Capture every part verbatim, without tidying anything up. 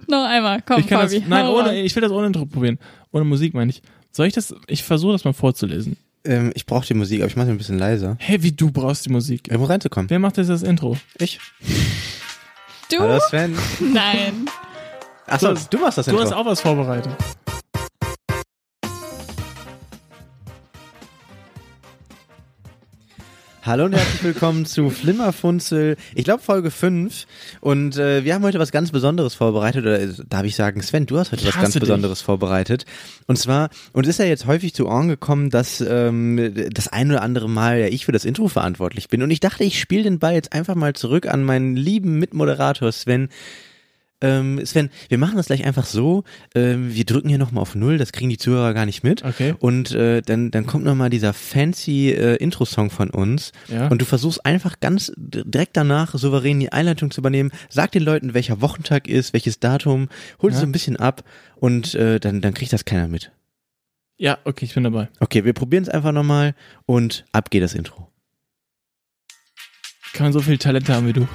Noch einmal, komm, ich kann Fabi. Das, nein, ohne, ich will das ohne Intro probieren. Ohne Musik meine ich. Soll ich das, ich versuche das mal vorzulesen. Ähm, ich brauche die Musik, aber ich mache sie ein bisschen leiser. Hey, wie du brauchst die Musik? Um reinzukommen. Wer macht jetzt das Intro? Ich. Du? Hallo Sven. Nein. Achso, du, du machst das Du Intro. hast auch was vorbereitet. Hallo und herzlich willkommen zu Flimmerfunzel, ich glaube Folge fünf, und äh, wir haben heute was ganz Besonderes vorbereitet, oder äh, darf ich sagen, Sven, du hast heute Ich was ganz hasse Besonderes dich. vorbereitet, und zwar, und es ist ja jetzt häufig zu Ohren gekommen, dass ähm, das ein oder andere Mal ja ich für das Intro verantwortlich bin, und ich dachte, ich spiele den Ball jetzt einfach mal zurück an meinen lieben Mitmoderator Sven. Ähm, Sven, wir machen das gleich einfach so, ähm, wir drücken hier nochmal auf Null, das kriegen die Zuhörer gar nicht mit, Okay. und äh, dann, dann kommt nochmal dieser fancy äh, Intro-Song von uns, Ja. und du versuchst einfach ganz direkt danach souverän die Einleitung zu übernehmen, sag den Leuten, welcher Wochentag ist, welches Datum, holst Ja. so ein bisschen ab, und äh, dann, dann kriegt das keiner mit. Ja, okay, ich bin dabei. Okay, wir probieren es einfach nochmal, und ab geht das Intro. Kann man so viel Talente haben wie du.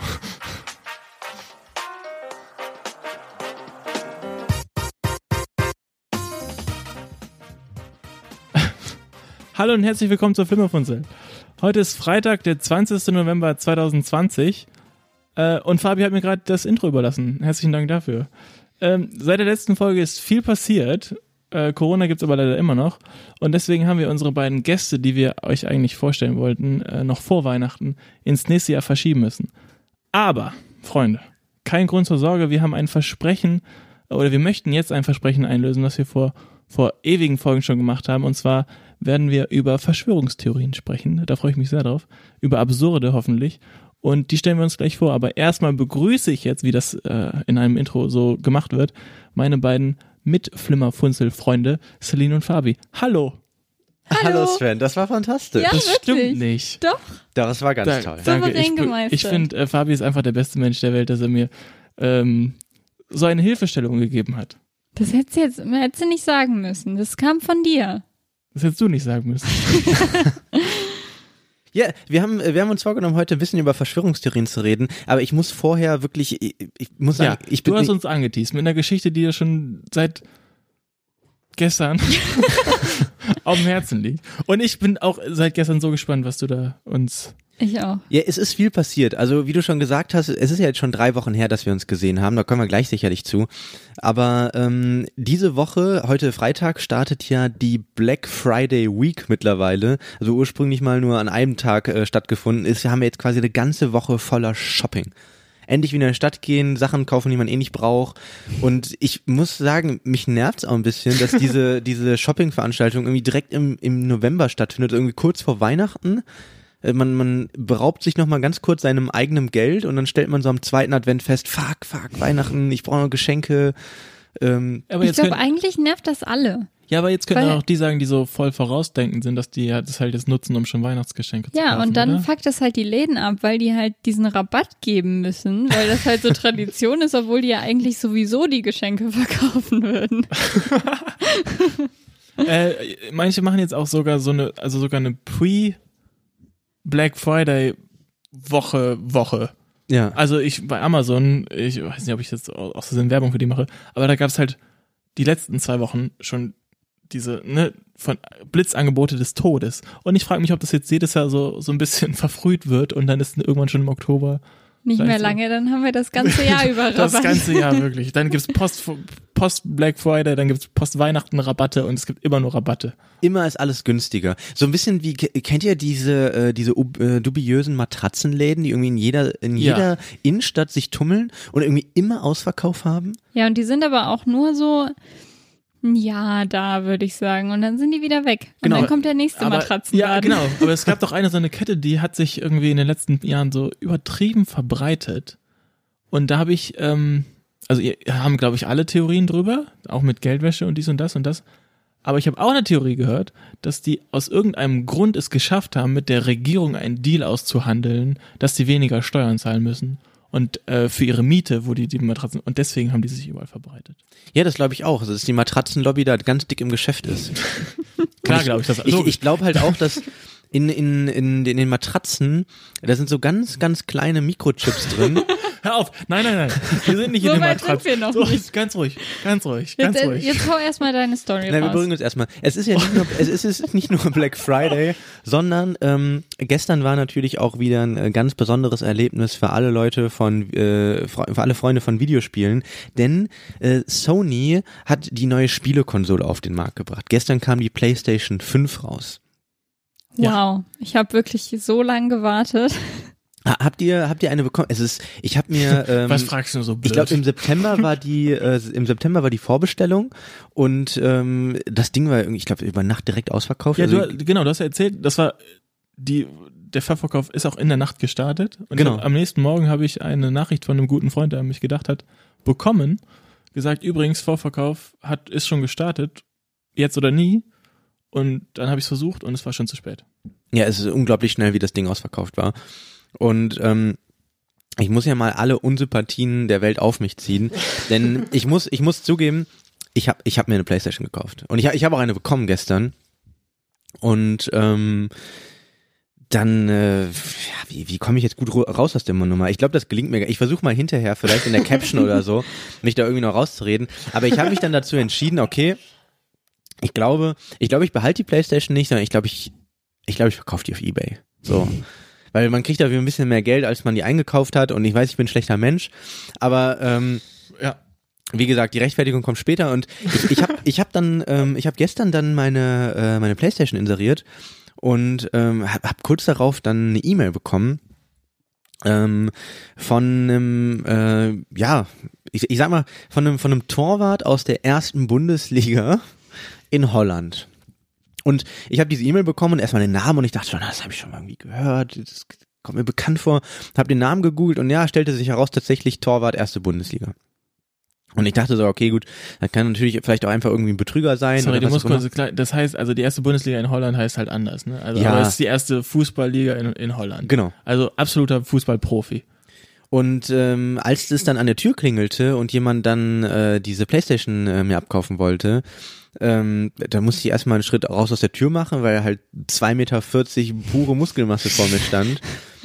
Hallo und herzlich willkommen zur Flimmerfunzel. Heute ist Freitag, der zwanzigsten November zweitausendzwanzig, äh, und Fabi hat mir gerade das Intro überlassen. Herzlichen Dank dafür. Ähm, seit der letzten Folge ist viel passiert. Äh, Corona gibt's aber leider immer noch, und deswegen haben wir unsere beiden Gäste, die wir euch eigentlich vorstellen wollten, äh, noch vor Weihnachten ins nächste Jahr verschieben müssen. Aber, Freunde, kein Grund zur Sorge, wir haben ein Versprechen, oder wir möchten jetzt ein Versprechen einlösen, was wir vor, vor ewigen Folgen schon gemacht haben, und zwar werden wir über Verschwörungstheorien sprechen, da freue ich mich sehr drauf, über absurde hoffentlich, und die stellen wir uns gleich vor, aber erstmal begrüße ich jetzt, wie das äh, in einem Intro so gemacht wird, meine beiden Mit-Flimmerfunzel-Freunde, Celine und Fabi. Hallo! Hallo. Sven, das war fantastisch. Ja, Das wirklich? stimmt nicht. Doch. Das war ganz Da- toll. Danke. Souverän Ich, gemeistert. ich finde, äh, Fabi ist einfach der beste Mensch der Welt, dass er mir ähm, so eine Hilfestellung gegeben hat. Das hättest du jetzt hättest du nicht sagen müssen. Das kam von dir. Das hättest du nicht sagen müssen. Ja, wir haben, wir haben uns vorgenommen, heute ein bisschen über Verschwörungstheorien zu reden, aber ich muss vorher wirklich, ich, ich muss sagen, Ja, ich bin du hast nicht, uns angeteased mit einer Geschichte, die dir schon seit gestern auf dem Herzen liegt. Und ich bin auch seit gestern so gespannt, was du da uns... Ich auch. ja, es ist viel passiert. Also wie du schon gesagt hast, es ist ja jetzt schon drei Wochen her, dass wir uns gesehen haben, da kommen wir gleich sicherlich zu. Aber ähm, diese Woche, heute Freitag, startet ja die Black Friday Week mittlerweile. Also ursprünglich mal nur an einem Tag äh, stattgefunden ist. Wir haben jetzt quasi eine ganze Woche voller Shopping. Endlich wieder in die Stadt gehen, Sachen kaufen, die man eh nicht braucht. Und ich muss sagen, mich nervt's auch ein bisschen, dass diese diese Shopping-Veranstaltung irgendwie direkt im im November stattfindet, irgendwie kurz vor Weihnachten. Man, man beraubt sich nochmal ganz kurz seinem eigenen Geld, und dann stellt man so am zweiten Advent fest, fuck, fuck, Weihnachten, ich brauche noch Geschenke. Ähm, Aber Ich jetzt glaube, können, eigentlich nervt das alle. ja, aber jetzt können weil- auch die sagen, die so voll vorausdenkend sind, dass die ja das halt jetzt nutzen, um schon Weihnachtsgeschenke zu Ja, kaufen. und dann oder? fuckt das halt die Läden ab, weil die halt diesen Rabatt geben müssen, weil das halt so Tradition ist, obwohl die ja eigentlich sowieso die Geschenke verkaufen würden. Äh, manche machen jetzt auch sogar so eine, also sogar eine Pre-Black Friday Woche, Woche. ja. Also ich, bei Amazon, ich weiß nicht, ob ich jetzt auch so eine Werbung für die mache, aber da gab's halt die letzten zwei Wochen schon diese, ne, von Blitzangebote des Todes. Und ich frage mich, ob das jetzt jedes Jahr so, so ein bisschen verfrüht wird, und dann ist irgendwann schon im Oktober Nicht mehr Scheiße. lange, dann haben wir das ganze Jahr über Rabatt. das ganze Jahr wirklich. Dann gibt's Post, Post Black Friday, dann gibt's Post Weihnachten Rabatte, und es gibt immer nur Rabatte. Immer ist alles günstiger. So ein bisschen wie, kennt ihr diese äh, diese äh, dubiösen Matratzenläden, die irgendwie in jeder in Ja. jeder Innenstadt sich tummeln und irgendwie immer Ausverkauf haben? Ja, und die sind aber auch nur so, ja, da würde ich sagen. Und dann sind die wieder weg. Und Genau. dann kommt der nächste Aber, Matratzenladen. ja, genau. Aber es gab doch eine so eine Kette, die hat sich irgendwie in den letzten Jahren so übertrieben verbreitet. Und da habe ich, ähm, also ihr haben, glaube ich, alle Theorien drüber, auch mit Geldwäsche und dies und das und das. Aber ich habe auch eine Theorie gehört, dass die aus irgendeinem Grund es geschafft haben, mit der Regierung einen Deal auszuhandeln, dass die weniger Steuern zahlen müssen. Und äh, für ihre Miete, wo die die Matratzen, und deswegen haben die sich überall verbreitet. Ja, das glaube ich auch. Also, dass die Matratzenlobby da ganz dick im Geschäft ist. Klar, glaube ich das. Ich, ich glaube halt auch, dass in, in, in, in den Matratzen, da sind so ganz, ganz kleine Mikrochips drin. Hör auf, nein, nein, nein, wir sind nicht So in den weit sind Matratzen. wir noch So, nicht. ganz ruhig, ganz ruhig, ganz Jetzt, äh, ruhig. jetzt hau erstmal deine Story Nein, wir raus. beruhigen uns erstmal. Es ist ja nicht nur, es ist, es ist nicht nur Black Friday, sondern ähm, gestern war natürlich auch wieder ein äh, ganz besonderes Erlebnis für alle Leute von, äh, für alle Freunde von Videospielen, denn äh, Sony hat die neue Spielekonsole auf den Markt gebracht. Gestern kam die PlayStation fünf raus. Wow, ich habe wirklich so lange gewartet. Ha- Habt ihr, habt ihr eine bekommen? Es ist, ich habe mir, ähm, Was fragst du so blöd? ich glaube im September war die, äh, im September war die Vorbestellung und ähm, das Ding war irgendwie, ich glaube über Nacht direkt ausverkauft. Ja, Also, du, genau, du hast ja erzählt, das war die, der Verkauf ist auch in der Nacht gestartet. Und Genau. ich hab, am nächsten Morgen habe ich eine Nachricht von einem guten Freund, der an mich gedacht hat, bekommen. Gesagt, übrigens, Vorverkauf hat, ist schon gestartet. Jetzt oder nie. Und dann habe ich es versucht und es war schon zu spät. Ja, es ist unglaublich schnell, wie das Ding ausverkauft war. Und ähm, ich muss ja mal alle Unsympathien der Welt auf mich ziehen, denn ich muss, ich muss zugeben, ich habe, ich habe mir eine PlayStation gekauft und ich, ich habe auch eine bekommen gestern. Und ähm, dann, äh, ja, wie, wie komme ich jetzt gut ru- raus aus der Nummer? Ich glaube, das gelingt mir. Ich versuche mal hinterher, vielleicht in der Caption oder so, mich da irgendwie noch rauszureden. Aber ich habe mich dann dazu entschieden, okay, ich glaube, ich glaube, ich behalte die PlayStation nicht, sondern ich glaube, ich, ich glaube, ich verkaufe die auf eBay. So. Weil man kriegt dafür ein bisschen mehr Geld, als man die eingekauft hat. Und ich weiß, ich bin ein schlechter Mensch. Aber ähm, Ja. wie gesagt, die Rechtfertigung kommt später. Und ich, ich habe ich hab dann, ähm, ich habe gestern dann meine äh, meine PlayStation inseriert und ähm, hab, hab kurz darauf dann eine E-Mail bekommen ähm, von einem, äh, ja, ich, ich sag mal, von einem von einem Torwart aus der ersten Bundesliga in Holland. Und ich habe diese E-Mail bekommen und erstmal den Namen und ich dachte schon, das habe ich schon mal irgendwie gehört, das kommt mir bekannt vor. Habe den Namen gegoogelt und ja, stellte sich heraus, tatsächlich Torwart erste Bundesliga. Und ich dachte so, okay, gut, das kann natürlich vielleicht auch einfach irgendwie ein Betrüger sein. Sorry, oder du was musst auch immer. kurz, klar, das heißt, also die erste Bundesliga in Holland heißt halt anders, ne? Also, Ja. aber es ist die erste Fußballliga in, in Holland. Genau. Also absoluter Fußballprofi. Und ähm, als es dann an der Tür klingelte und jemand dann äh, diese Playstation äh, mir abkaufen wollte, ähm, da musste ich erstmal einen Schritt raus aus der Tür machen, weil halt zwei Meter vierzig pure Muskelmasse vor mir stand.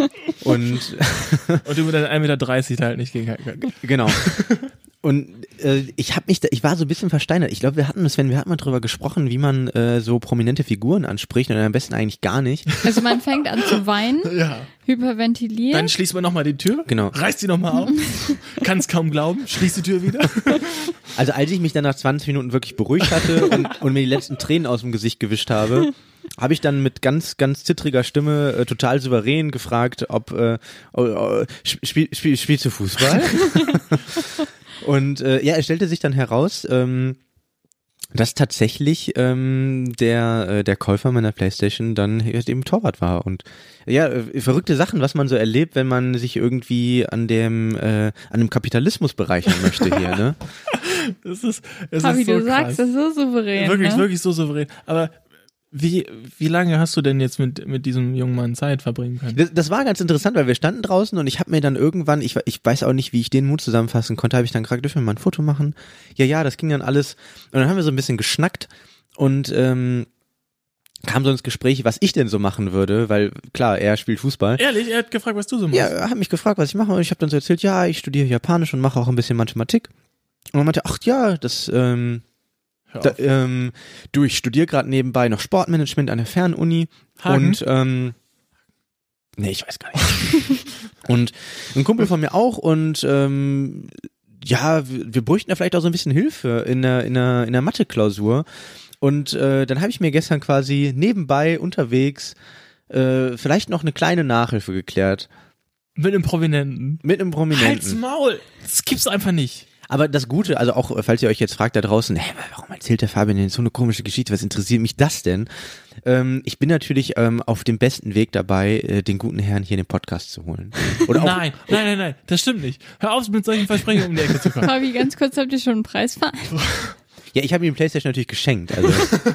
Und Und du mit deinen ein Meter dreißig da halt nicht gegen. genau. Und äh, ich habe mich, da, ich war so ein bisschen versteinert. Ich glaube, wir hatten, Sven, wir hatten mal drüber gesprochen, wie man äh, so prominente Figuren anspricht und am besten eigentlich gar nicht. Also man fängt an zu weinen, Ja. hyperventiliert. Dann schließt man nochmal die Tür. Genau. Reißt sie nochmal auf. Kann's kaum glauben. Schließt die Tür wieder. Also als ich mich dann nach zwanzig Minuten wirklich beruhigt hatte und, und mir die letzten Tränen aus dem Gesicht gewischt habe, habe ich dann mit ganz, ganz zittriger Stimme äh, total souverän gefragt, ob äh, oh, oh, spiel, spiel, spielst du Fußball? Und äh, ja, es stellte sich dann heraus, ähm, dass tatsächlich ähm, der äh, der Käufer meiner PlayStation dann eben Torwart war. Und ja, äh, verrückte Sachen, was man so erlebt, wenn man sich irgendwie an dem äh, an dem Kapitalismus bereichern möchte hier, ne? Das ist, es Fabi, ist so du sagst krass. das so souverän. Wirklich, ne? wirklich so souverän. Aber wie, wie lange hast du denn jetzt mit, mit diesem jungen Mann Zeit verbringen können? Das, das war ganz interessant, weil wir standen draußen und ich habe mir dann irgendwann, ich, ich weiß auch nicht, wie ich den Mut zusammenfassen konnte, habe ich dann gefragt, dürfen wir mal ein Foto machen? Ja, ja, das ging dann alles. Und dann haben wir so ein bisschen geschnackt und ähm, kam so ins Gespräch, was ich denn so machen würde, weil klar, er spielt Fußball. Ehrlich, er hat gefragt, was du so machst. Ja, er hat mich gefragt, was ich mache und ich habe dann so erzählt, ja, ich studiere Japanisch und mache auch ein bisschen Mathematik. Und er meinte, ach ja, das, ähm, Hör da, auf. ähm, du, ich studiere gerade nebenbei noch Sportmanagement an der Fernuni. Hagen? Und ähm, nee, ich weiß gar nicht. Und ein Kumpel von mir auch und ähm, ja, wir, wir bräuchten da vielleicht auch so ein bisschen Hilfe in der in der in der Mathe-Klausur. Und äh, dann habe ich mir gestern quasi nebenbei unterwegs äh, vielleicht noch eine kleine Nachhilfe geklärt Mit einem Prominenten. mit einem Halt's Prominenten. Maul! Das gibt's einfach nicht. Aber das Gute, also auch, falls ihr euch jetzt fragt da draußen, hey, warum erzählt der Fabian denn so eine komische Geschichte? Was interessiert mich das denn? Ähm, ich bin natürlich ähm, auf dem besten Weg dabei, äh, den guten Herrn hier in den Podcast zu holen. Oder auch, Nein, nein, nein, nein, das stimmt nicht. Hör auf, mit solchen Versprechungen um die Ecke zu kommen. Fabi, ganz kurz, habt ihr schon einen Preis vereinbart? Ja, ich habe ihm PlayStation natürlich geschenkt. Also,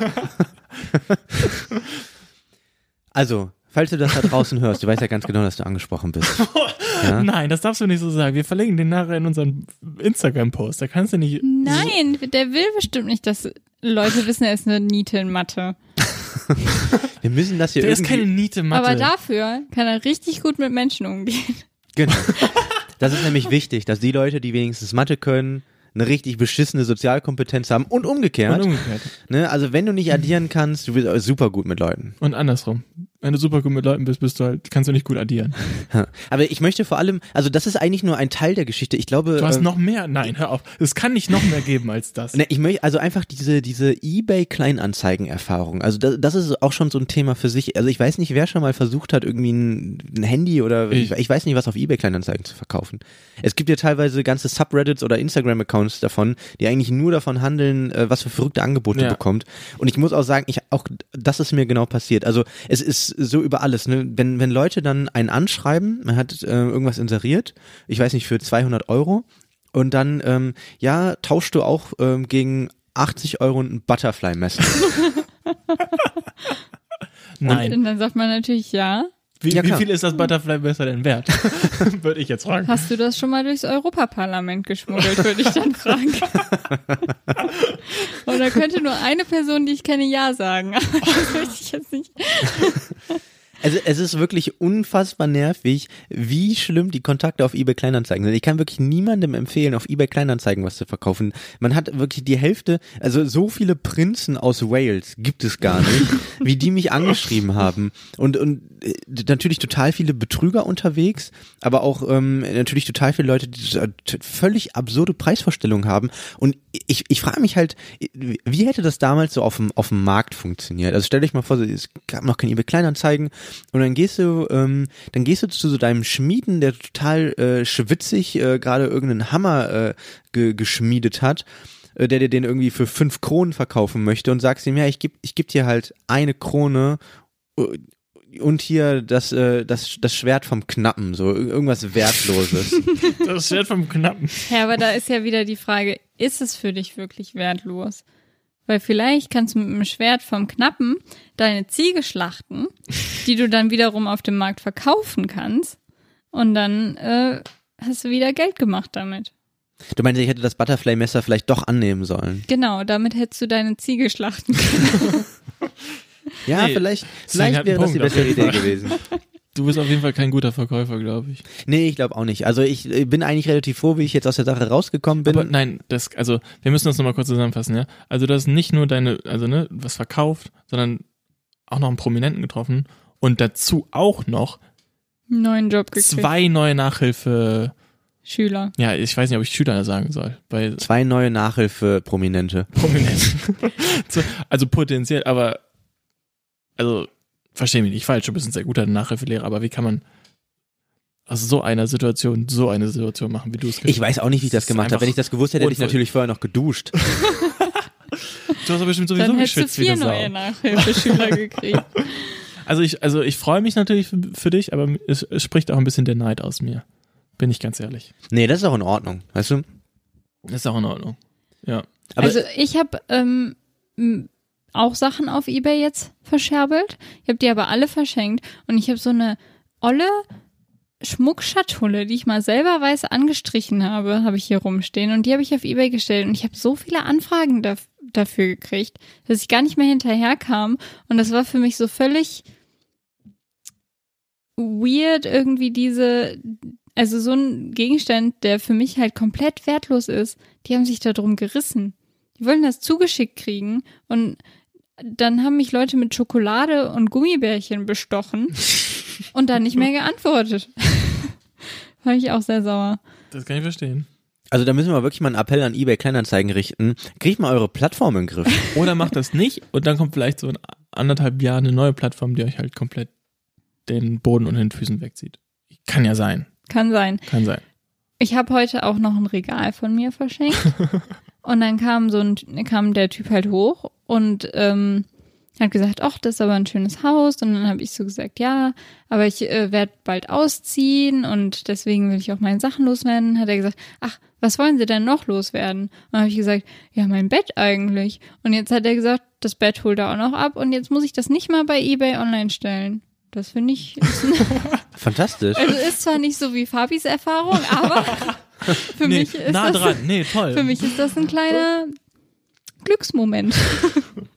also, falls du das da draußen hörst, du weißt ja ganz genau, dass du angesprochen bist. Ja? Nein, das darfst du nicht so sagen. Wir verlinken den nachher in unseren Instagram-Post. Da kannst du nicht. Nein, der will bestimmt nicht, dass Leute wissen, er ist eine Niete in Mathe. Wir müssen das hier Der irgendwie... ist keine Niete Mathe. Aber dafür kann er richtig gut mit Menschen umgehen. Genau. Das ist nämlich wichtig, dass die Leute, die wenigstens Mathe können, eine richtig beschissene Sozialkompetenz haben und umgekehrt. Und umgekehrt. Ne? Also wenn du nicht addieren kannst, du bist super gut mit Leuten. Und andersrum. Wenn du super gut mit Leuten bist, bist du halt, kannst du nicht gut addieren. Aber ich möchte vor allem, also das ist eigentlich nur ein Teil der Geschichte. Ich glaube, Du hast äh, noch mehr? Nein, hör auf. Es kann nicht noch mehr geben als das. ne, ich möchte also einfach diese diese eBay Kleinanzeigen-Erfahrung. Also das, das ist auch schon so ein Thema für sich. Also ich weiß nicht, wer schon mal versucht hat, irgendwie ein, ein Handy oder ich. ich weiß nicht, was auf eBay Kleinanzeigen zu verkaufen. Es gibt ja teilweise ganze Subreddits oder Instagram-Accounts davon, die eigentlich nur davon handeln, äh, was für verrückte Angebote Ja. bekommt. Und ich muss auch sagen, ich auch das ist mir genau passiert. Also es ist so über alles. Ne? Wenn wenn Leute dann einen anschreiben, man hat äh, irgendwas inseriert, ich weiß nicht, für zweihundert Euro und dann, ähm, ja, tauschst du auch ähm, gegen achtzig Euro ein Butterfly-Messer. Nein. Und dann sagt man natürlich ja. Wie, Ja, wie klar. viel ist das Butterfly besser denn wert? Würde ich jetzt fragen. Hast du das schon mal durchs Europaparlament geschmuggelt, würde ich dann fragen. Und da könnte nur eine Person, die ich kenne, ja sagen. Aber das möchte ich jetzt nicht. Also es ist wirklich unfassbar nervig, wie schlimm die Kontakte auf eBay Kleinanzeigen sind. Ich kann wirklich niemandem empfehlen, auf eBay Kleinanzeigen was zu verkaufen. Man hat wirklich die Hälfte, also so viele Prinzen aus Wales gibt es gar nicht, wie die mich angeschrieben haben. Und, und äh, natürlich total viele Betrüger unterwegs, aber auch ähm, natürlich total viele Leute, die äh, völlig absurde Preisvorstellungen haben. Und ich, ich frage mich halt, wie hätte das damals so auf dem, auf dem Markt funktioniert? Also stell dich mal vor, es gab noch keine eBay Kleinanzeigen. Und dann gehst du, ähm, dann gehst du zu so deinem Schmieden, der total äh, schwitzig äh, gerade irgendeinen Hammer äh, ge- geschmiedet hat, äh, der dir den irgendwie für fünf Kronen verkaufen möchte und sagst ihm, ja, ich geb, ich geb dir halt eine Krone äh, und hier das, äh, das, das Schwert vom Knappen, so irgendwas Wertloses. Das Schwert vom Knappen. Ja, aber da ist ja wieder die Frage, ist es für dich wirklich wertlos? Weil vielleicht kannst du mit einem Schwert vom Knappen deine Ziege schlachten, die du dann wiederum auf dem Markt verkaufen kannst und dann äh, hast du wieder Geld gemacht damit. Du meinst, ich hätte das Butterfly-Messer vielleicht doch annehmen sollen? Genau, damit hättest du deine Ziege schlachten können. Ja, Nee, vielleicht, ist halt vielleicht ein wäre das die Punkt, auf bessere jeden Idee Fall. gewesen. Du bist auf jeden Fall kein guter Verkäufer, glaube ich. Nee, ich glaube auch nicht. Also ich äh, bin eigentlich relativ froh, wie ich jetzt aus der Sache rausgekommen bin. Aber nein, das, also, wir müssen das nochmal kurz zusammenfassen, ja. Also, du hast nicht nur deine, also, ne, was verkauft, sondern auch noch einen Prominenten getroffen und dazu auch noch Neuen Job gekriegt. zwei neue Nachhilfe, Schüler. ja, ich weiß nicht, ob ich Schüler sagen soll, bei Zwei neue Nachhilfe-Prominente. Prominenten. So, also potenziell, aber, also, verstehe mich nicht falsch, du bist ein sehr guter Nachhilfelehrer, aber wie kann man aus so einer Situation so eine Situation machen, wie du es Ich weiß auch nicht, wie ich das ist gemacht habe. einfach Wenn ich das gewusst hätte, hätte ich unvoll- natürlich vorher noch geduscht. Du hast aber bestimmt sowieso Dann hättest du geschwitzt wie vier eine Sau. neue Nachhilfeschüler gekriegt. Also ich, also ich freue mich natürlich für, für dich, aber es, es spricht auch ein bisschen der Neid aus mir. Bin ich ganz ehrlich. Nee, das ist auch in Ordnung, weißt du? Das ist auch in Ordnung. Ja. Aber also ich habe ähm, m- auch Sachen auf eBay jetzt verscherbelt. Ich habe die aber alle verschenkt und ich habe so eine olle Schmuckschatulle, die ich mal selber weiß angestrichen habe, habe ich hier rumstehen und die habe ich auf eBay gestellt und ich habe so viele Anfragen da, dafür gekriegt, dass ich gar nicht mehr hinterherkam und das war für mich so völlig weird irgendwie diese, also so ein Gegenstand, der für mich halt komplett wertlos ist, die haben sich da drum gerissen. Die wollen das zugeschickt kriegen und dann haben mich Leute mit Schokolade und Gummibärchen bestochen und dann nicht mehr geantwortet. Fand ich auch sehr sauer. Das kann ich verstehen. also da müssen wir wirklich mal einen Appell an eBay Kleinanzeigen richten. Kriegt mal eure Plattform in den Griff. Oder macht das nicht und dann kommt vielleicht so in anderthalb Jahren eine neue Plattform, die euch halt komplett den Boden unter den Füßen wegzieht. Kann ja sein. Kann sein. Kann sein. Ich habe heute auch noch ein Regal von mir verschenkt. Und dann kam so ein, kam der Typ halt hoch und ähm, hat gesagt, ach, das ist aber ein schönes Haus. Und dann habe ich so gesagt, ja, aber ich äh, werde bald ausziehen und deswegen will ich auch meine Sachen loswerden. Hat er gesagt, ach, was wollen Sie denn noch loswerden? Und dann habe ich gesagt, ja, mein Bett eigentlich. Und jetzt hat er gesagt, das Bett holt er auch noch ab und jetzt muss ich das nicht mal bei eBay online stellen. Das finde ich, ist ein, Fantastisch. also ist zwar nicht so wie Fabis Erfahrung, aber für nee, mich ist nah das, dran. Nee, toll. für mich ist das ein kleiner Glücksmoment.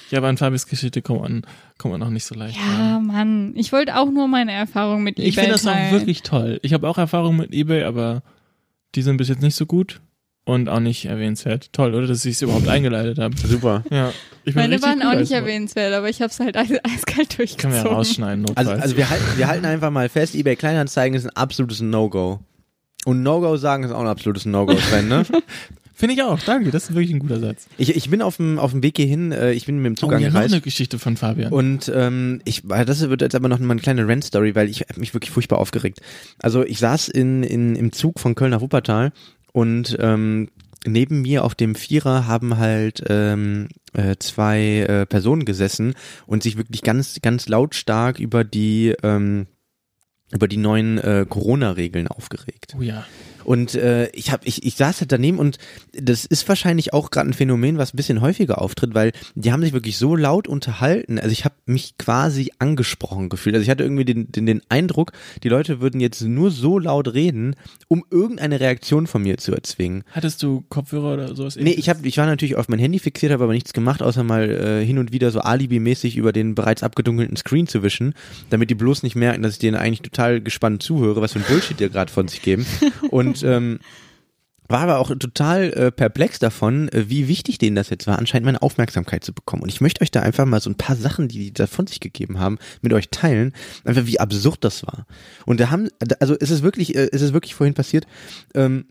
Ja, aber an Fabis Geschichte kommt man, kommt man auch nicht so leicht Ja, ran. Mann. Ich wollte auch nur meine Erfahrung mit eBay Ich finde das auch teilen. wirklich toll. Ich habe auch Erfahrungen mit eBay, aber die sind bis jetzt nicht so gut und auch nicht erwähnenswert. Toll, oder? Dass ich es überhaupt eingeleitet habe. Super. Ja. Ich bin Meine richtig waren auch nicht begeistert. erwähnenswert, aber ich habe es halt eis- eiskalt durchgezogen. Können wir ja rausschneiden, notfalls. Also, also wir, halten, wir halten einfach mal fest, eBay Kleinanzeigen ist ein absolutes No-Go. Und No-Go sagen ist auch ein absolutes No-Go, Sven, ne? Finde ich auch, danke, das ist wirklich ein guter Satz. Ich, ich bin auf dem, auf dem Weg hierhin, äh, ich bin mit dem Zug Oh, ja, noch angereist. eine Geschichte von Fabian. Und ähm, ich, das wird jetzt aber noch mal eine kleine Rant-Story, weil ich habe mich wirklich furchtbar aufgeregt. Also ich saß in, in, im Zug von Köln nach Wuppertal und ähm, neben mir auf dem Vierer haben halt ähm, äh, zwei äh, Personen gesessen und sich wirklich ganz, ganz lautstark über die ähm, über die neuen äh, Corona-Regeln aufgeregt. Oh ja. Und äh, ich hab, ich, ich saß halt daneben und das ist wahrscheinlich auch gerade ein Phänomen, was ein bisschen häufiger auftritt, weil die haben sich wirklich so laut unterhalten. Also ich habe mich quasi angesprochen gefühlt. Also ich hatte irgendwie den, den, den Eindruck, die Leute würden jetzt nur so laut reden, um irgendeine Reaktion von mir zu erzwingen. Hattest du Kopfhörer oder sowas? Nee, ich hab, ich war natürlich auf mein Handy fixiert, habe aber nichts gemacht, außer mal äh, hin und wieder so alibimäßig über den bereits abgedunkelten Screen zu wischen, damit die bloß nicht merken, dass ich denen eigentlich total gespannt zuhöre, was für ein Bullshit die gerade von sich geben. Und ähm, war aber auch total äh, perplex davon, äh, wie wichtig denen das jetzt war, anscheinend meine Aufmerksamkeit zu bekommen. Und ich möchte euch da einfach mal so ein paar Sachen, die die da von sich gegeben haben, mit euch teilen, einfach wie absurd das war. Und da haben, also es ist wirklich, äh, es ist wirklich vorhin passiert, ähm,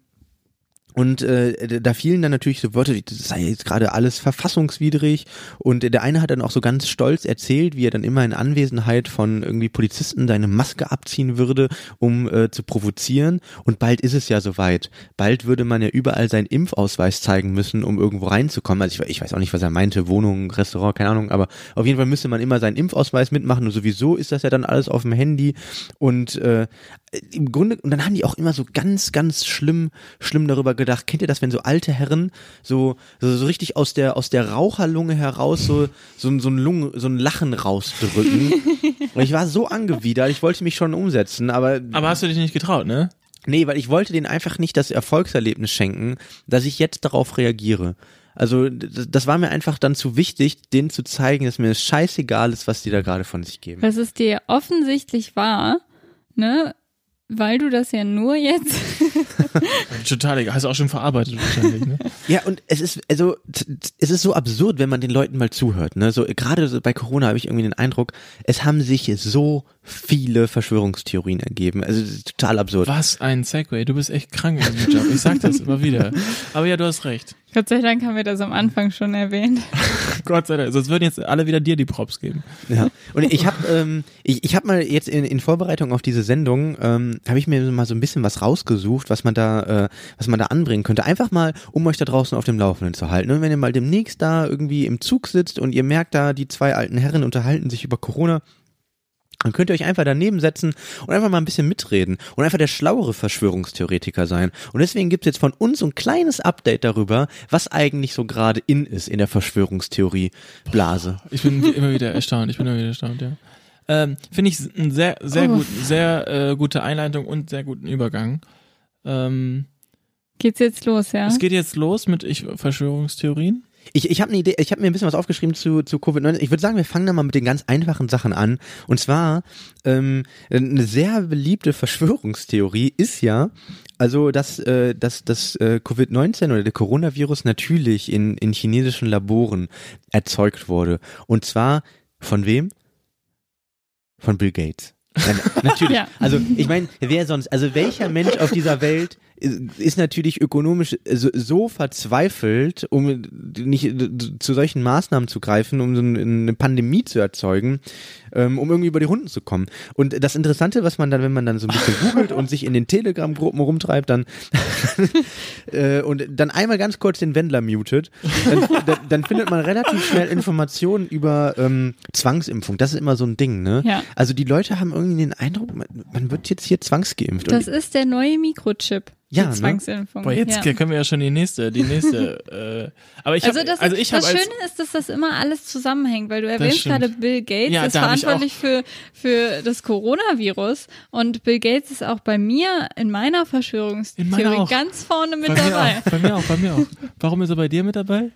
und äh, da fielen dann natürlich so Wörter, wie, das sei jetzt gerade alles verfassungswidrig, und der eine hat dann auch so ganz stolz erzählt, wie er dann immer in Anwesenheit von irgendwie Polizisten seine Maske abziehen würde, um äh, zu provozieren, und bald ist es ja soweit. Bald würde man ja überall seinen Impfausweis zeigen müssen, um irgendwo reinzukommen. Also ich, ich weiß auch nicht, was er meinte, Wohnung, Restaurant, keine Ahnung, aber auf jeden Fall müsste man immer seinen Impfausweis mitmachen, und sowieso ist das ja dann alles auf dem Handy, und äh, im Grunde, und dann haben die auch immer so ganz, ganz schlimm, schlimm darüber gedacht, kennt ihr das, wenn so alte Herren so, so, so richtig aus der, aus der Raucherlunge heraus so, so, so ein Lungen, so ein Lachen rausdrücken? Und ich war so angewidert, ich wollte mich schon umsetzen, aber. Aber hast du dich nicht getraut, ne? Nee, weil ich wollte denen einfach nicht das Erfolgserlebnis schenken, dass ich jetzt darauf reagiere. Also das war mir einfach dann zu wichtig, denen zu zeigen, dass mir das scheißegal ist, was die da gerade von sich geben. Was es dir offensichtlich war, ne? Weil du das ja nur jetzt Total egal, hast du auch schon verarbeitet wahrscheinlich, ne? Ja, und es ist, also, t- t- es ist so absurd, wenn man den Leuten mal zuhört, ne? So, gerade so bei Corona habe ich irgendwie den Eindruck, es haben sich so viele Verschwörungstheorien ergeben. Also, das ist total absurd. Was ein Segway, du bist echt krank in diesem Job. Ich sag das immer wieder. Aber ja, du hast recht. Gott sei Dank haben wir das am Anfang schon erwähnt. Gott sei Dank, sonst würden jetzt alle wieder dir die Props geben. Ja. Und ich habe, ähm, ich, ich habe mal jetzt in, in Vorbereitung auf diese Sendung, ähm, habe ich mir mal so ein bisschen was rausgesucht, was man da, äh, was man da anbringen könnte. Einfach mal, um euch da draußen auf dem Laufenden zu halten. Und wenn ihr mal demnächst da irgendwie im Zug sitzt und ihr merkt da, die zwei alten Herren unterhalten sich über Corona, dann könnt ihr euch einfach daneben setzen und einfach mal ein bisschen mitreden und einfach der schlauere Verschwörungstheoretiker sein. Und deswegen gibt's jetzt von uns so ein kleines Update darüber, was eigentlich so gerade in ist in der Verschwörungstheorie-Blase. Ich bin wie immer wieder erstaunt, ich bin immer wieder erstaunt, ja. Ähm, Finde ich ein sehr, sehr Oh. gut, sehr äh, gute Einleitung und sehr guten Übergang. Ähm, Geht's jetzt los, ja? Es geht jetzt los mit ich, Verschwörungstheorien. Ich, ich habe eine Idee, ich habe mir ein bisschen was aufgeschrieben zu, zu Covid neunzehn. Ich würde sagen, wir fangen da mal mit den ganz einfachen Sachen an. Und zwar, ähm, eine sehr beliebte Verschwörungstheorie ist ja, also dass, äh, dass das äh, Covid neunzehn oder der Coronavirus natürlich in, in chinesischen Laboren erzeugt wurde. Und zwar von wem? Von Bill Gates. Ja, natürlich. Ja. Also ich meine, wer sonst, also welcher Mensch auf dieser Welt ist, ist natürlich ökonomisch so, so verzweifelt, um nicht zu solchen Maßnahmen zu greifen, um so eine Pandemie zu erzeugen, ähm, um irgendwie über die Runden zu kommen. Und das Interessante, was man dann, wenn man dann so ein bisschen googelt und sich in den Telegram-Gruppen rumtreibt, dann äh, und dann einmal ganz kurz den Wendler mutet, dann, dann, dann findet man relativ schnell Informationen über ähm, Zwangsimpfung. Das ist immer so ein Ding, ne? Ja. Also die Leute haben irgendwie den Eindruck, man, man wird jetzt hier zwangsgeimpft. Das Und, ist der neue Mikrochip. Ja, die ne? Zwangsimpfung. Boah, jetzt ja. können wir ja schon die nächste, die nächste. äh, aber ich hab, Also das, also ist, ich habe das als Schöne ist, dass das immer alles zusammenhängt, weil du erwähnst stimmt. gerade Bill Gates Ja, ist da hab ich verantwortlich für, für das Coronavirus und Bill Gates ist auch bei mir in meiner Verschwörungstheorie In meiner auch. ganz vorne mit bei mir dabei. auch, bei mir auch, bei mir auch. Warum ist er bei dir mit dabei?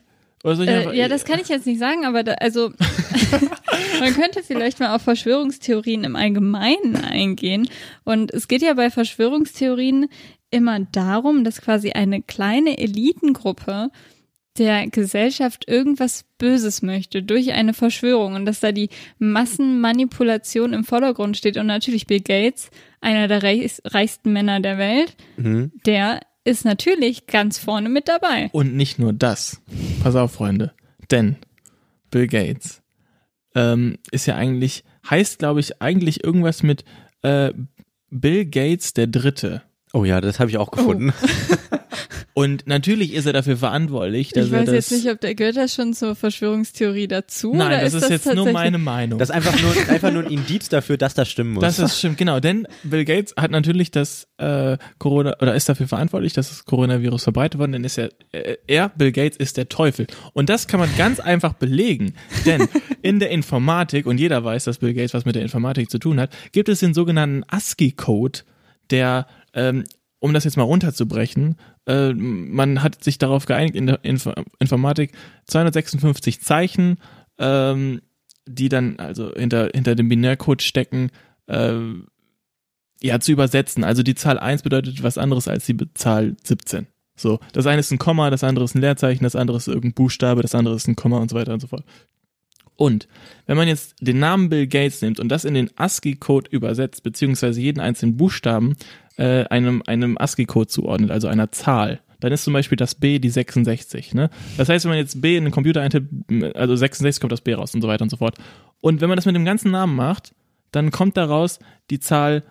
Oder soll ich einfach, Äh, ja, das kann ich jetzt nicht sagen, aber da, also man könnte vielleicht mal auf Verschwörungstheorien im Allgemeinen eingehen. Und es geht ja bei Verschwörungstheorien immer darum, dass quasi eine kleine Elitengruppe der Gesellschaft irgendwas Böses möchte durch eine Verschwörung und dass da die Massenmanipulation im Vordergrund steht. Und natürlich Bill Gates, einer der reich, reichsten Männer der Welt, mhm. der ist natürlich ganz vorne mit dabei. Und nicht nur das. Pass auf, Freunde. Denn Bill Gates ähm, ist ja eigentlich, heißt, glaube ich, eigentlich irgendwas mit äh, Bill Gates der Dritte. Oh ja, das habe ich auch gefunden. Oh. Und natürlich ist er dafür verantwortlich, dass ich er weiß das... jetzt nicht, ob der gehört das schon zur Verschwörungstheorie dazu. Nein, oder das ist, ist das jetzt nur meine Meinung. Das ist einfach nur, einfach nur ein Indiz dafür, dass das stimmen muss. Das ist stimmt, genau. Denn Bill Gates hat natürlich das äh, Corona, oder ist dafür verantwortlich, dass das Coronavirus verbreitet worden, denn ist er, äh, er, Bill Gates, ist der Teufel. Und das kann man ganz einfach belegen. Denn in der Informatik, und jeder weiß, dass Bill Gates was mit der Informatik zu tun hat, gibt es den sogenannten ASCII-Code, der... Ähm, um das jetzt mal runterzubrechen, äh, man hat sich darauf geeinigt, in der Inf- Informatik zweihundertsechsundfünfzig Zeichen, ähm, die dann also hinter, hinter dem Binärcode stecken, äh, ja, zu übersetzen. Also die Zahl eins bedeutet was anderes als die Zahl siebzehn. So, das eine ist ein Komma, das andere ist ein Leerzeichen, das andere ist irgendein Buchstabe, das andere ist ein Komma und so weiter und so fort. Und wenn man jetzt den Namen Bill Gates nimmt und das in den ASCII-Code übersetzt, beziehungsweise jeden einzelnen Buchstaben äh, einem, einem ASCII-Code zuordnet, also einer Zahl, dann ist zum Beispiel das B die sechsundsechzig. Ne? Das heißt, wenn man jetzt B in den Computer eintippt, also sechsundsechzig kommt das B raus und so weiter und so fort. Und wenn man das mit dem ganzen Namen macht, dann kommt daraus die Zahl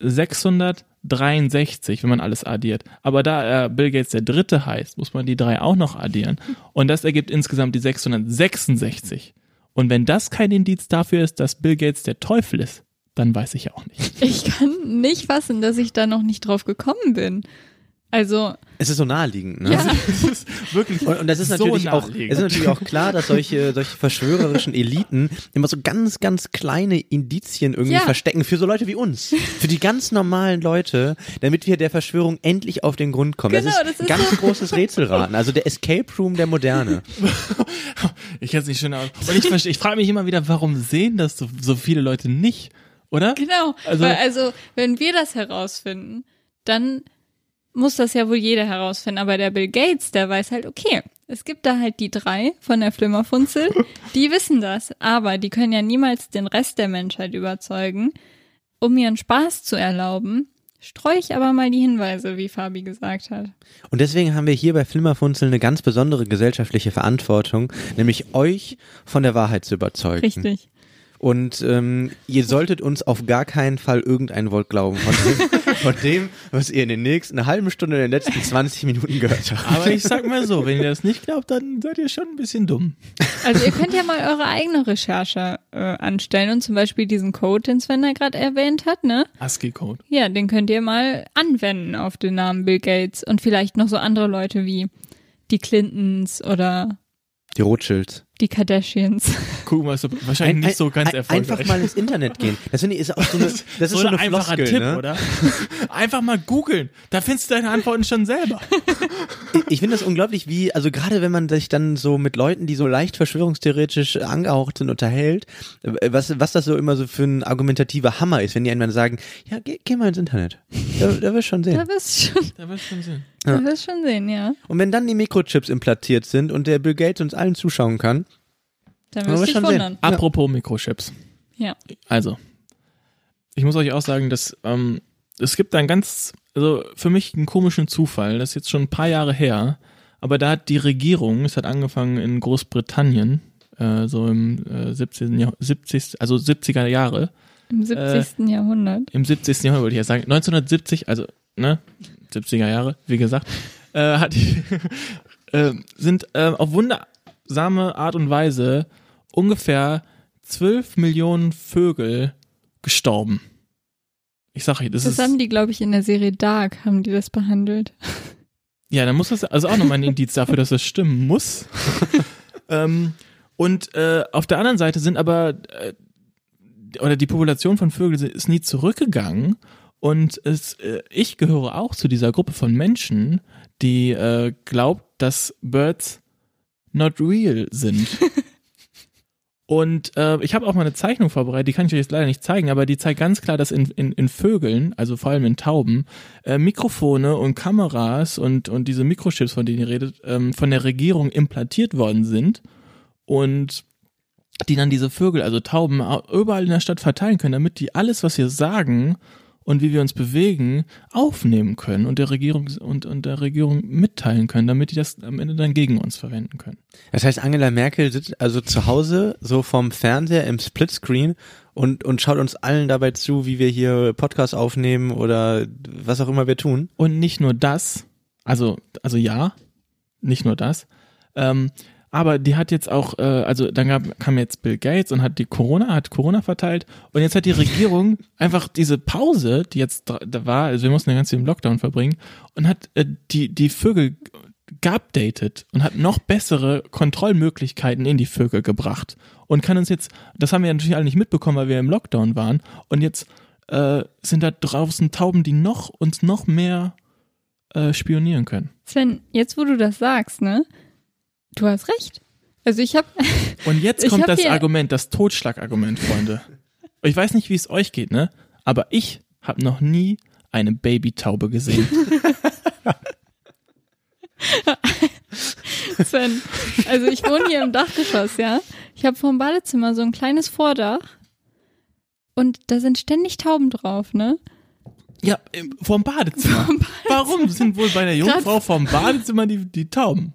sechshundertdreiundsechzig, wenn man alles addiert. Aber da er Bill Gates der Dritte heißt, muss man die drei auch noch addieren. Und das ergibt insgesamt die sechshundertsechsundsechzig. Und wenn das kein Indiz dafür ist, dass Bill Gates der Teufel ist, dann weiß ich auch nicht. Ich kann nicht fassen, dass ich da noch nicht drauf gekommen bin. Also es ist so naheliegend, ne? Ja. Das ist wirklich und, und das ist so natürlich auch, naheliegend. es ist natürlich auch klar, dass solche, solche verschwörerischen Eliten immer so ganz, ganz kleine Indizien irgendwie Ja. verstecken für so Leute wie uns. Für die ganz normalen Leute, damit wir der Verschwörung endlich auf den Grund kommen. Genau, das ist das ist ein ganz so. großes Rätselraten. Also der Escape Room der Moderne. Ich hätte es nicht schön aus. Und ich, verstehe- ich frage mich immer wieder, warum sehen das so, so viele Leute nicht, oder? Genau, Also- weil also wenn wir das herausfinden, dann muss das ja wohl jeder herausfinden. Aber der Bill Gates, der weiß halt, okay, es gibt da halt die drei von der Flimmerfunzel, die wissen das, aber die können ja niemals den Rest der Menschheit überzeugen. Um ihren Spaß zu erlauben, streue ich aber mal die Hinweise, wie Fabi gesagt hat. Und deswegen haben wir hier bei Flimmerfunzel eine ganz besondere gesellschaftliche Verantwortung, nämlich euch von der Wahrheit zu überzeugen. Richtig. Und ähm, ihr solltet uns auf gar keinen Fall irgendein Wort glauben von dem, von dem, was ihr in den nächsten halben Stunde, in den letzten zwanzig Minuten gehört habt. Aber ich sag mal so, wenn ihr das nicht glaubt, dann seid ihr schon ein bisschen dumm. Also ihr könnt ja mal eure eigene Recherche äh, anstellen und zum Beispiel diesen Code, den Sven da gerade erwähnt hat, ne? ASCII-Code. Ja, den könnt ihr mal anwenden auf den Namen Bill Gates und vielleicht noch so andere Leute wie die Clintons oder Die Rothschilds. die Kardashians. Gucken wir, ist wahrscheinlich Ein- nicht so ganz ein- erfolgreich. Einfach mal ins Internet gehen. Das finde ich ist auch so eine, das ist so so ein eine einfacher Floskel, Tipp, ne? oder? Einfach mal googeln. Da findest du deine Antworten schon selber. Ich, ich finde das unglaublich, wie, also gerade wenn man sich dann so mit Leuten, die so leicht verschwörungstheoretisch angehaucht sind, unterhält, was, was das so immer so für ein argumentativer Hammer ist, wenn die einem dann sagen, ja, geh, geh mal ins Internet. Da, da wirst du schon sehen. Da wirst du schon, Da wirst du schon sehen. da wirst du schon sehen, ja. Und wenn dann die Mikrochips implantiert sind und der Bill Gates uns allen zuschauen kann, Da wir wirst du dich schon sehen. wundern. Apropos Mikrochips. Ja. Also, ich muss euch auch sagen, dass ähm, es gibt einen ganz, also für mich einen komischen Zufall, das ist jetzt schon ein paar Jahre her, aber da hat die Regierung, es hat angefangen in Großbritannien, äh, so im äh, siebzehnten. Jahr, siebzigsten also siebziger Jahre, Im siebzigsten Jahrhundert. im siebzigsten. Jahrhundert wollte ich ja sagen, neunzehnhundertsiebzig, also ne, siebziger Jahre, wie gesagt, äh, hat die, äh, sind äh, auf wundersame Art und Weise ungefähr zwölf Millionen Vögel gestorben. Ich sag euch, das, Das ist, haben die, glaube ich, in der Serie Dark, haben die das behandelt. ja, dann muss das also auch nochmal ein Indiz dafür, dass das stimmen muss. ähm, und äh, auf der anderen Seite sind aber, äh, oder die Population von Vögeln ist nie zurückgegangen. Und es, äh, ich gehöre auch zu dieser Gruppe von Menschen, die äh, glaubt, dass Birds not real sind. Und äh, ich habe auch mal eine Zeichnung vorbereitet, die kann ich euch jetzt leider nicht zeigen, aber die zeigt ganz klar, dass in, in, in Vögeln, also vor allem in Tauben, äh, Mikrofone und Kameras und, und diese Mikrochips, von denen ihr redet, ähm, von der Regierung implantiert worden sind und die dann diese Vögel, also Tauben, überall in der Stadt verteilen können, damit die alles, was wir sagen und wie wir uns bewegen, aufnehmen können und der Regierung und, und der Regierung mitteilen können, damit die das am Ende dann gegen uns verwenden können. Das heißt, Angela Merkel sitzt also zu Hause so vorm Fernseher im Splitscreen und, und schaut uns allen dabei zu, wie wir hier Podcast aufnehmen oder was auch immer wir tun. Und nicht nur das, also, also ja, nicht nur das, ähm, aber die hat jetzt auch, äh, also dann gab, kam jetzt Bill Gates und hat die Corona, hat Corona verteilt und jetzt hat die Regierung einfach diese Pause, die jetzt da, da war, also wir mussten den ganzen Lockdown verbringen und hat äh, die, die Vögel geupdatet und hat noch bessere Kontrollmöglichkeiten in die Vögel gebracht und kann uns jetzt, das haben wir natürlich alle nicht mitbekommen, weil wir im Lockdown waren und jetzt äh, sind da draußen Tauben, die noch uns noch mehr äh, spionieren können. Sven, jetzt wo du das sagst, ne? Du hast recht. Also ich habe. Und jetzt kommt das Argument, das Totschlagargument, Freunde. Ich weiß nicht, wie es euch geht, ne? Aber ich habe noch nie eine Babytaube gesehen. Sven, also ich wohne hier im Dachgeschoss, ja. Ich habe vor dem Badezimmer so ein kleines Vordach und da sind ständig Tauben drauf, ne? Ja, vorm Badezimmer. Vorm Badezimmer. Warum sind wohl bei der Jungfrau vorm Badezimmer die, die Tauben?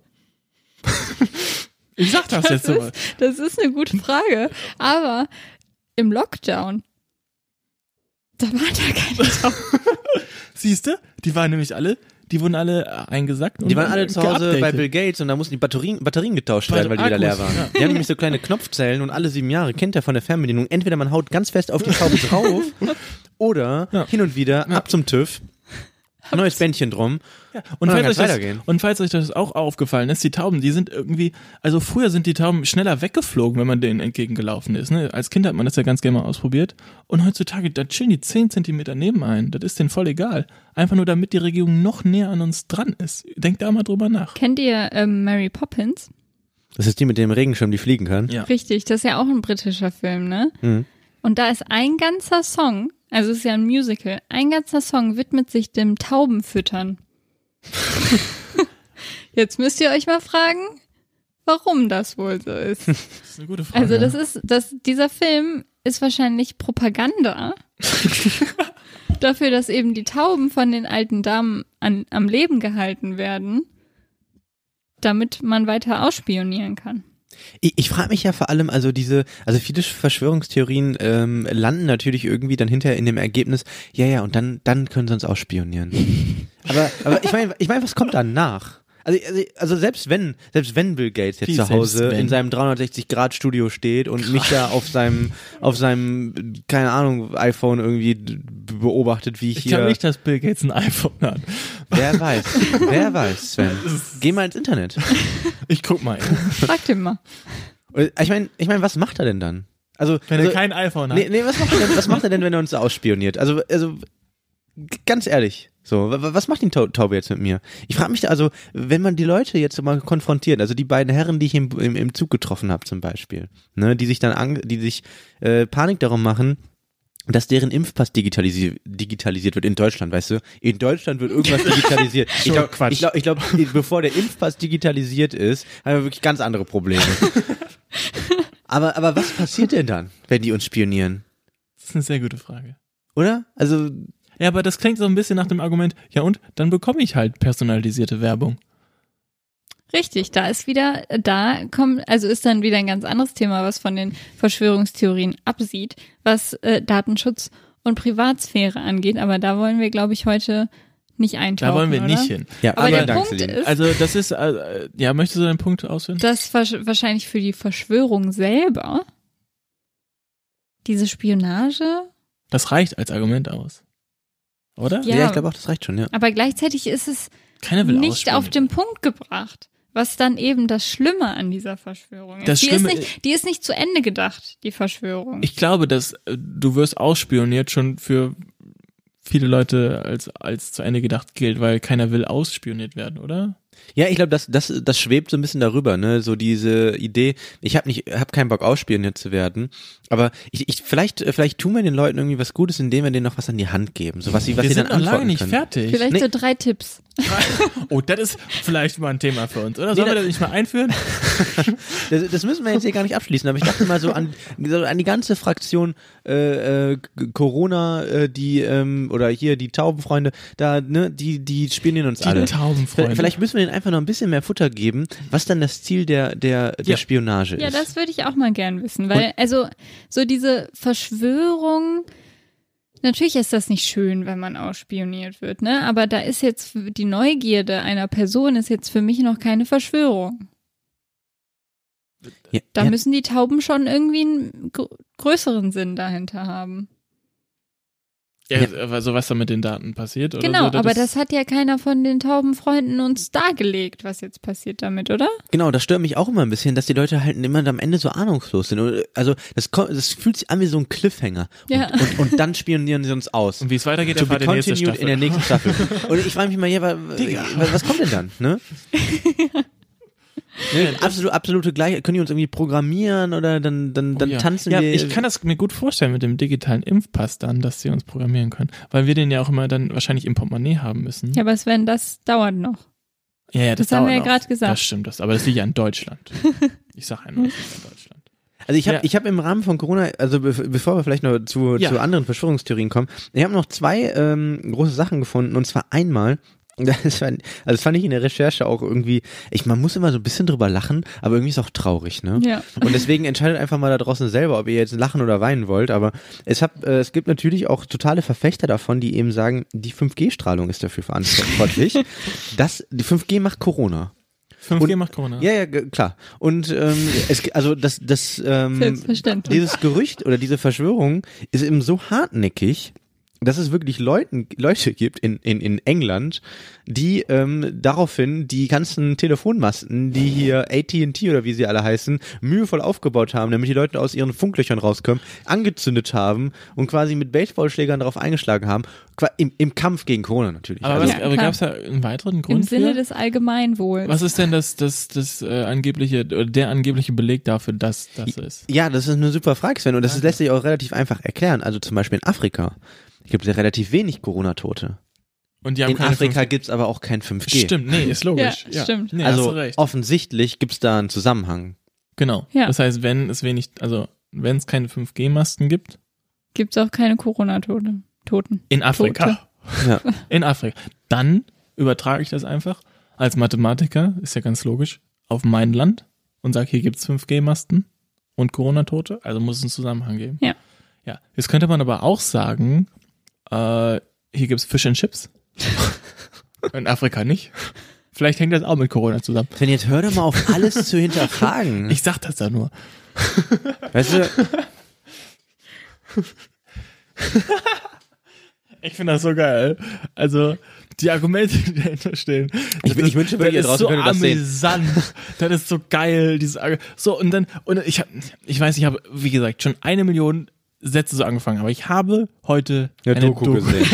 Ich sag das, das jetzt so. Das ist eine gute Frage. Aber im Lockdown, da waren da keine Tauben. Siehst du? Die waren nämlich alle, die wurden alle eingesackt. Und die waren alle zu Hause bei Bill Gates und da mussten die Batterien, Batterien getauscht werden, weil die wieder leer waren. Ja. Die haben nämlich so kleine Knopfzellen und alle sieben Jahre kennt er von der Fernbedienung. Entweder man haut ganz fest auf die Taube drauf oder ja. hin und wieder ja. ab zum TÜV. Neues Bändchen drum. Ja. Und, und, falls euch das, und falls euch das auch aufgefallen ist, die Tauben, die sind irgendwie, also früher sind die Tauben schneller weggeflogen, wenn man denen entgegengelaufen ist. Ne? Als Kind hat man das ja ganz gerne mal ausprobiert. Und heutzutage, da chillen die zehn Zentimeter neben ein. Das ist denen voll egal. Einfach nur, damit die Regierung noch näher an uns dran ist. Denkt da mal drüber nach. Kennt ihr ähm, Mary Poppins? Das ist die mit dem Regenschirm, die fliegen kann. Ja. Richtig, das ist ja auch ein britischer Film, ne? Mhm. Und da ist ein ganzer Song, also es ist ja ein Musical, ein ganzer Song widmet sich dem Taubenfüttern. Jetzt müsst ihr euch mal fragen, warum das wohl so ist. Das ist eine gute Frage. Also das ist, das, dieser Film ist wahrscheinlich Propaganda dafür, dass eben die Tauben von den alten Damen an, am Leben gehalten werden, damit man weiter ausspionieren kann. Ich, ich frage mich ja vor allem, also diese, also viele Verschwörungstheorien ähm, landen natürlich irgendwie dann hinterher in dem Ergebnis, ja, ja, und dann, dann können sie uns ausspionieren. aber, aber ich meine, ich meine, was kommt danach? Also, also, also selbst wenn, selbst wenn Bill Gates jetzt Wie zu Hause in seinem dreihundertsechzig Grad Studio steht und Krass. mich da auf seinem, auf seinem, keine Ahnung, iPhone irgendwie beobachtet, wie ich, ich hier. Ich glaube nicht, dass Bill Gates ein iPhone hat. Wer weiß, wer weiß, Sven. Geh mal ins Internet. Ich guck mal. Frag den mal. Ich meine, ich meine, was macht er denn dann? Also, wenn also, er kein iPhone hat. Nee, nee, was macht er denn, was macht er denn, wenn er uns ausspioniert? Also, also, ganz ehrlich. So, was macht die Taube jetzt mit mir? Ich frage mich da, also, wenn man die Leute jetzt mal konfrontiert, also die beiden Herren, die ich im, im, im Zug getroffen habe zum Beispiel, ne, die sich dann, ang- die sich äh, Panik darum machen, dass deren Impfpass digitalisi- digitalisiert wird in Deutschland, weißt du? In Deutschland wird irgendwas digitalisiert. Ich glaube, ich glaube, ich glaub, bevor der Impfpass digitalisiert ist, haben wir wirklich ganz andere Probleme. aber, aber was passiert denn dann, wenn die uns spionieren? Das ist eine sehr gute Frage. Oder? Also, ja, aber das klingt so ein bisschen nach dem Argument, ja und, dann bekomme ich halt personalisierte Werbung. Richtig, da ist wieder, da kommt, also ist dann wieder ein ganz anderes Thema, was von den Verschwörungstheorien absieht, was äh, Datenschutz und Privatsphäre angeht, aber da wollen wir, glaube ich, heute nicht eintauchen, Da wollen wir oder? nicht hin. Ja, aber, aber der Punkt ist, also das ist, äh, ja, möchtest du deinen Punkt ausführen? Dass wahrscheinlich für die Verschwörung selber diese Spionage. Das reicht als Argument aus. Oder? Ja, ja ich glaube auch, das reicht schon, ja. Aber gleichzeitig ist es Keiner will nicht auf den Punkt gebracht, was dann eben das Schlimme an dieser Verschwörung ist. Das die, Schlimme ist nicht, die ist nicht zu Ende gedacht, die Verschwörung. Ich glaube, dass äh, du wirst ausspioniert schon für viele Leute als, als zu Ende gedacht gilt, weil keiner will ausspioniert werden, oder? Ja, ich glaube, das, das, das schwebt so ein bisschen darüber, ne, so diese Idee, ich habe nicht, habe keinen Bock ausspioniert zu werden, aber ich, ich, vielleicht, vielleicht tun wir den Leuten irgendwie was Gutes, indem wir denen noch was an die Hand geben, so was sie, was wir sie sind dann noch lange antworten nicht können. fertig. Vielleicht Nee. so drei Tipps. Oh, das ist vielleicht mal ein Thema für uns, oder? Sollen Nee, wir das nicht mal einführen? Das, das müssen wir jetzt hier gar nicht abschließen, aber ich dachte mal so an, so an die ganze Fraktion äh, äh, Corona, äh, die ähm, oder hier die Taubenfreunde, da ne, die die spielen uns Die alle. Taubenfreunde. Vielleicht müssen wir denen einfach noch ein bisschen mehr Futter geben, was dann das Ziel der der der Ja. Spionage Ja, ist. das würde ich auch mal gern wissen, weil also so diese Verschwörung, natürlich ist das nicht schön, wenn man ausspioniert wird, ne? Aber da ist jetzt die Neugierde einer Person ist jetzt für mich noch keine Verschwörung. ja, Da ja, müssen die Tauben schon irgendwie einen gr- größeren Sinn dahinter haben. Ja, also was da mit den Daten passiert? Oder Genau, so, aber das hat ja keiner von den Taubenfreunden uns dargelegt, was jetzt passiert damit, oder? genau, das stört mich auch immer ein bisschen, dass die Leute halt immer am Ende so ahnungslos sind. Und, Also das, ko- das fühlt sich an wie so ein Cliffhanger. Ja. Und, und, und dann spionieren sie uns aus. Und wie es weitergeht, To be erfahrt ihr nächste continued Staffel. in der nächsten Staffel. Und ich frage mich mal, ja, wa- Digga. was, was kommt denn dann? Ne? Ne, absolute, absolute Gleichheit. Können die uns irgendwie programmieren oder dann, dann, dann Oh ja. tanzen ja, wir? ich kann das mir gut vorstellen mit dem digitalen Impfpass dann, dass sie uns programmieren können. Weil wir den ja auch immer dann wahrscheinlich im Portemonnaie haben müssen. Ja, aber es werden das dauert noch. ja, ja, das, das haben dauert wir ja noch. gerade gesagt. Das stimmt, das, aber das liegt ja in Deutschland. Ich sag ja nur, das liegt in Deutschland. Also ich habe Ja. ich hab im Rahmen von Corona, also be- bevor wir vielleicht noch zu, Ja. zu anderen Verschwörungstheorien kommen, ich habe noch zwei ähm, große Sachen gefunden. Und zwar einmal, das fand, also das fand ich in der Recherche auch irgendwie, ich, man muss immer so ein bisschen drüber lachen, aber irgendwie ist auch traurig, ne? Ja. Und deswegen entscheidet einfach mal da draußen selber, ob ihr jetzt lachen oder weinen wollt. Aber es, hab, äh, es gibt natürlich auch totale Verfechter davon, die eben sagen, die fünf G-Strahlung ist dafür verantwortlich. das, die fünf G macht Corona. fünf G Und- macht Corona. Ja, ja, g- klar. Und ähm, es, also das, das ähm, Selbstverständlich. dieses Gerücht oder diese Verschwörung ist eben so hartnäckig, dass es wirklich Leuten, Leute gibt in, in, in England, die ähm, daraufhin die ganzen Telefonmasten, die hier A T and T oder wie sie alle heißen, mühevoll aufgebaut haben, damit die Leute aus ihren Funklöchern rauskommen, angezündet haben und quasi mit Baseballschlägern darauf eingeschlagen haben, qua- im, im Kampf gegen Corona natürlich. Aber, also, was- Ja, aber klar. gab es da einen weiteren Grund Im Sinne für? des Allgemeinwohls. Was ist denn das, das, das äh, angebliche, oder der angebliche Beleg dafür, dass das so ist? Ja, das ist eine super Frage, Sven, und das Danke. lässt sich auch relativ einfach erklären. Also zum Beispiel in Afrika gibt es ja relativ wenig Corona-Tote. Und die haben In keine Afrika fünf- gibt's aber auch kein fünf G. Stimmt, nee, ist logisch. Ja, stimmt. Nee, hast Also du recht. offensichtlich gibt's da einen Zusammenhang. Genau. Ja. Das heißt, wenn es wenig, also wenn es keine fünf G Masten gibt, Gibt es auch keine Corona-Tote. Toten. in Afrika, Ja. in Afrika, dann übertrage ich das einfach als Mathematiker, ist ja ganz logisch, auf mein Land und sage, hier gibt's fünf G Masten und Corona-Tote, also muss es einen Zusammenhang geben. Ja. Ja. Jetzt könnte man aber auch sagen, äh, hier gibt's Fish and Chips. In Afrika nicht. Vielleicht hängt das auch mit Corona zusammen. Sven, jetzt hör doch mal auf, alles zu hinterfragen. Ich sag das da nur. weißt du, Ich finde das so geil. Also, die Argumente, die dahinter stehen. Ich- das ich wünsche wirklich, das ihr ist draußen so könntet das sehen. amüsant. Das ist so geil, dieses Argu- So, und dann, und ich hab, ich weiß, ich habe, wie gesagt, schon eine Million Sätze so angefangen, aber ich habe heute eine eine Doku gesehen.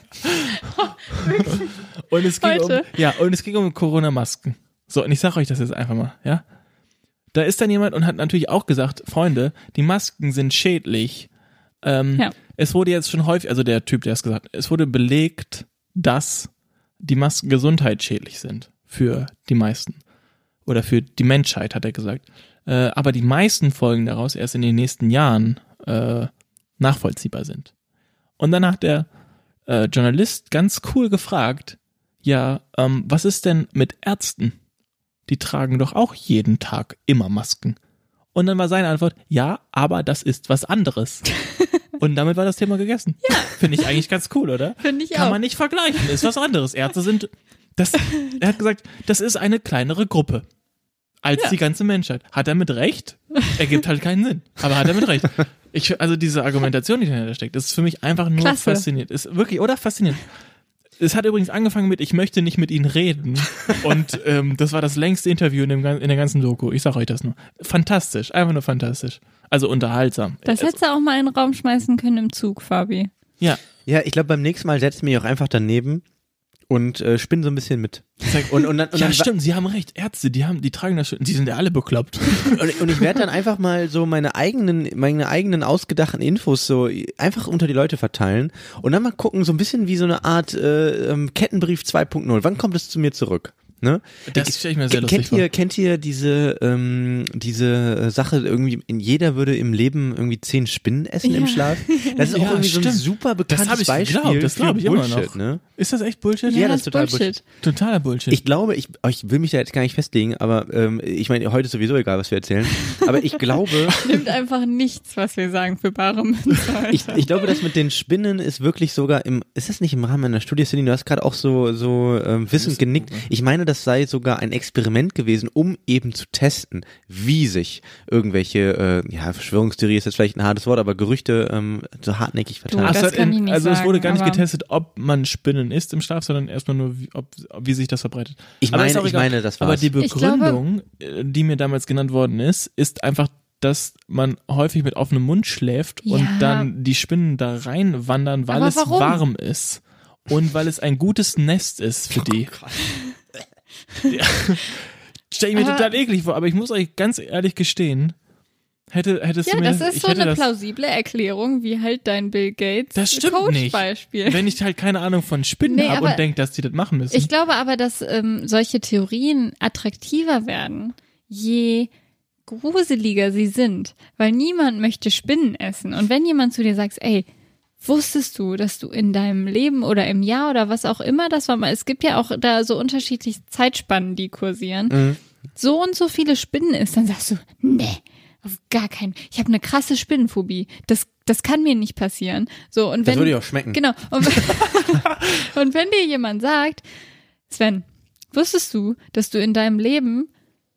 Und es ging Heute? um, ja, und es ging um Corona-Masken. So, und ich sage euch das jetzt einfach mal, ja. Da ist dann jemand und hat natürlich auch gesagt, Freunde, die Masken sind schädlich. Ähm, Ja. Es wurde jetzt schon häufig, also der Typ, der es gesagt hat, es wurde belegt, dass die Masken gesundheitsschädlich sind für die meisten. Oder für die Menschheit, hat er gesagt. Äh, aber die meisten Folgen daraus erst in den nächsten Jahren äh, nachvollziehbar sind. Und dann hat der äh, Journalist ganz cool gefragt, ja, ähm, was ist denn mit Ärzten? Die tragen doch auch jeden Tag immer Masken. Und dann war seine Antwort, ja, aber das ist was anderes. Und damit war das Thema gegessen. Ja. Finde ich eigentlich ganz cool, oder? Finde ich Kann auch. man nicht vergleichen, ist was anderes. Ärzte sind, das, er hat gesagt, das ist eine kleinere Gruppe als Ja. die ganze Menschheit. Hat er mit Recht? Ergibt halt keinen Sinn. Aber hat er mit Recht. Ich, also diese Argumentation, die dahinter steckt, ist für mich einfach nur Klasse. faszinierend. Ist wirklich, oder faszinierend. Es hat übrigens angefangen mit, ich möchte nicht mit Ihnen reden. Und ähm, das war das längste Interview in, dem, gan- in der ganzen Doku. Ich sag euch das nur. Fantastisch, einfach nur fantastisch. Also unterhaltsam. Das also, hättest du auch mal in den Raum schmeißen können im Zug, Fabi. ja, Ja, ich glaube, beim nächsten Mal setze ich mich auch einfach daneben und äh, spinnen so ein bisschen mit. Und, und dann, und ja, dann, stimmt, Sie haben recht. Ärzte, die haben, die tragen das schon, die sind ja alle bekloppt. Und, und ich werde dann einfach mal so meine eigenen, meine eigenen ausgedachten Infos so einfach unter die Leute verteilen und dann mal gucken, so ein bisschen wie so eine Art äh, Kettenbrief zwei Punkt null. Wann kommt es zu mir zurück? Ne? Das stelle ich mir sehr kennt lustig ihr, vor. Kennt ihr diese, ähm, diese Sache, irgendwie, in jeder würde im Leben irgendwie zehn Spinnen essen Ja. im Schlaf? Das ist auch Ja, irgendwie so ein stimmt. super Das bekanntes habe ich Beispiel geglaubt, das für glaube ich immer Bullshit, noch. ne? Ist das echt Bullshit? Ja, das ist total Bullshit. Totaler Bullshit. Ich glaube, ich, oh, ich will mich da jetzt gar nicht festlegen, aber ähm, ich meine, heute ist sowieso egal, was wir erzählen, aber ich glaube, Nimmt einfach nichts, was wir sagen, für bare Münze. ich, ich glaube, das mit den Spinnen ist wirklich sogar im, ist das nicht im Rahmen einer Studie, Cindy, du hast gerade auch so, so ähm, wissend genickt. Ich meine, das sei sogar ein Experiment gewesen, um eben zu testen, wie sich irgendwelche, äh, ja, Verschwörungstheorie ist jetzt vielleicht ein hartes Wort, aber Gerüchte ähm, so hartnäckig verteilen. Du, Ach, es das hat kann in, ich nicht also es wurde sagen, gar nicht aber- getestet, ob man Spinnen isst im Schlaf, sondern erstmal nur, wie, ob, wie sich das verbreitet. Ich Aber ist meine, auch ich egal. meine, das war's. Aber die Ich glaube- Begründung, äh, die mir damals genannt worden ist, ist einfach, dass man häufig mit offenem Mund schläft und Ja. dann die Spinnen da reinwandern, weil Aber es warum? warm ist. Und weil es ein gutes Nest ist für die. Ja. Stell ich mir Aber- total eklig vor, aber ich muss euch ganz ehrlich gestehen, hätte, hättest Ja, du mir das ist ich so hätte eine das, plausible Erklärung, wie halt dein Bill Gates Das stimmt nicht. Coach-Beispiel. wenn ich halt keine Ahnung von Spinnen Nee, habe aber- und denke, dass die das machen müssen. Ich glaube aber, dass ähm, solche Theorien attraktiver werden, je gruseliger sie sind, weil niemand möchte Spinnen essen. Und wenn jemand zu dir sagt, ey, wusstest du, dass du in deinem Leben oder im Jahr oder was auch immer das war, es gibt ja auch da so unterschiedliche Zeitspannen, die kursieren, Mhm. so und so viele Spinnen isst, dann sagst du, nee, auf gar keinen. Ich habe eine krasse Spinnenphobie. Das, das kann mir nicht passieren. So, und Das wenn, würde ja auch schmecken. Genau. Und, und wenn dir jemand sagt, Sven, wusstest du, dass du in deinem Leben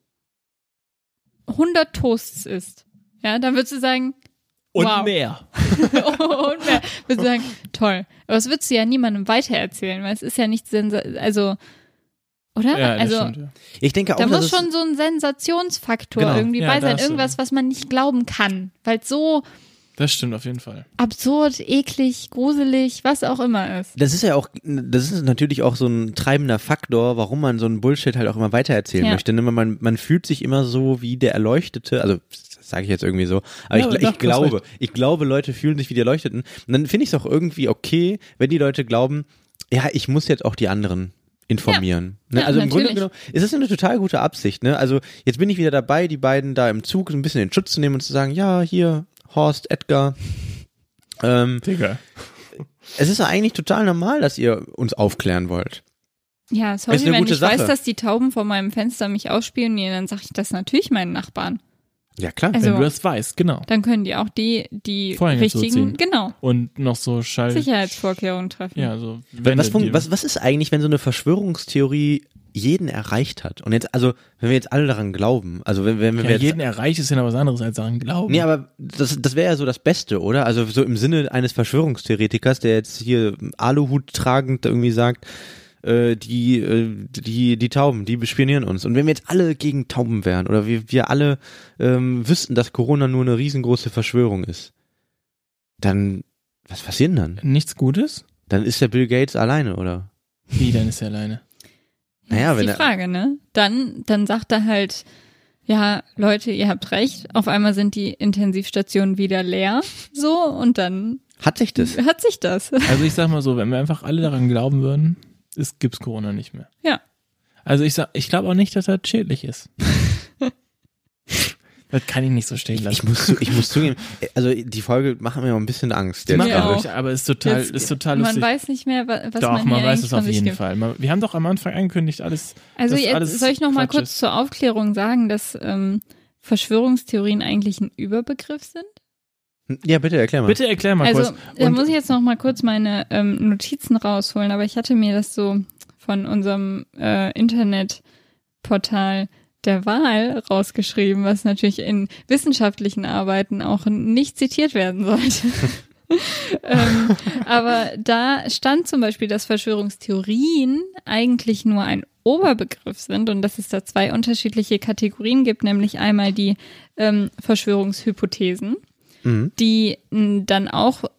hundert Toasts isst? Ja, dann würdest du sagen, und wow. mehr. und mehr. Würdest du sagen, toll. Aber das würdest du ja niemandem weitererzählen, weil es ist ja nicht sensa also, oder? Ja, das also, stimmt, ja. Ich denke auch, da dass muss es, schon so ein Sensationsfaktor Genau. irgendwie Ja, bei da sein. hast du- Irgendwas, was man nicht glauben kann. Weil es so Das stimmt auf jeden Fall. absurd, eklig, gruselig, was auch immer ist. das ist ja auch, das ist natürlich auch so ein treibender Faktor, warum man so einen Bullshit halt auch immer weitererzählen Ja. möchte. Ne? Man, man fühlt sich immer so wie der Erleuchtete, also das sage ich jetzt irgendwie so, aber Ja, ich, doch, ich du hast glaube, recht. ich glaube, Leute fühlen sich wie die Erleuchteten. Und dann finde ich es auch irgendwie okay, wenn die Leute glauben, ja, ich muss jetzt auch die anderen informieren. Ne? Ja, Also im Grunde natürlich. genommen ist es eine total gute Absicht. Ne? Also jetzt bin ich wieder dabei, die beiden da im Zug so ein bisschen in Schutz zu nehmen und zu sagen, ja, hier, Horst, Edgar, ähm, Digga. es ist ja eigentlich total normal, dass ihr uns aufklären wollt. Ja, sorry, Ist eine wenn gute ich weiß, Sache. dass die Tauben vor meinem Fenster mich ausspionieren, dann sage ich das natürlich meinen Nachbarn. Ja, klar. Also- Wenn du das weißt, genau. Dann können die auch die, die Vorhänge richtigen, zuziehen. genau, Und noch so Schall... Sicherheitsvorkehrungen treffen. Ja, so... was, Wände, fun- die- was, was ist eigentlich, wenn so eine Verschwörungstheorie jeden erreicht hat? Und jetzt, also, wenn wir jetzt alle daran glauben, also wenn, wenn wir ja, jetzt, jeden erreicht ist ja noch was anderes als daran glauben. nee, aber das, das wäre ja so das Beste, oder? Also so im Sinne eines Verschwörungstheoretikers, der jetzt hier Aluhut tragend irgendwie sagt, äh, die, äh, die, die Tauben, die bespionieren uns. Und wenn wir jetzt alle gegen Tauben wären oder wir, wir alle ähm, wüssten, dass Corona nur eine riesengroße Verschwörung ist, dann, was passiert denn dann? Nichts Gutes? Dann ist der Bill Gates alleine, oder? Wie, dann ist er alleine. Naja, das ist wenn die er- Frage, ne? Dann, dann sagt er halt, ja, Leute, ihr habt recht, auf einmal sind die Intensivstationen wieder leer, so, und dann Hat sich das? hat sich das. Also ich sag mal so, wenn wir einfach alle daran glauben würden, es gibt's Corona nicht mehr. Ja. Also ich sag, ich glaube auch nicht, dass das schädlich ist. Das kann ich nicht so stehen lassen. Ich muss, zu, ich muss zugeben, also die Folge macht mir auch ein bisschen Angst. Die Jetzt macht Mir gerade. auch, auch. aber ist total, Jetzt- ist total man lustig. weiß nicht mehr, wa- was Doch, man, man hier weiß eigentlich es auf von sich jeden gibt. Fall. Man, wir haben doch am Anfang angekündigt, alles. Also dass jetzt alles soll ich noch mal Quatsch kurz ist. zur Aufklärung sagen, dass ähm, Verschwörungstheorien eigentlich ein Überbegriff sind? Ja, bitte erklär mal. Bitte erklär mal Also kurz. da Und- muss ich jetzt noch mal kurz meine ähm, Notizen rausholen, aber ich hatte mir das so von unserem äh, Internetportal der Wahl rausgeschrieben, was natürlich in wissenschaftlichen Arbeiten auch nicht zitiert werden sollte. ähm, aber da stand zum Beispiel, dass Verschwörungstheorien eigentlich nur ein Oberbegriff sind und dass es da zwei unterschiedliche Kategorien gibt, nämlich einmal die ähm, Verschwörungshypothesen, Mhm. die m, dann auch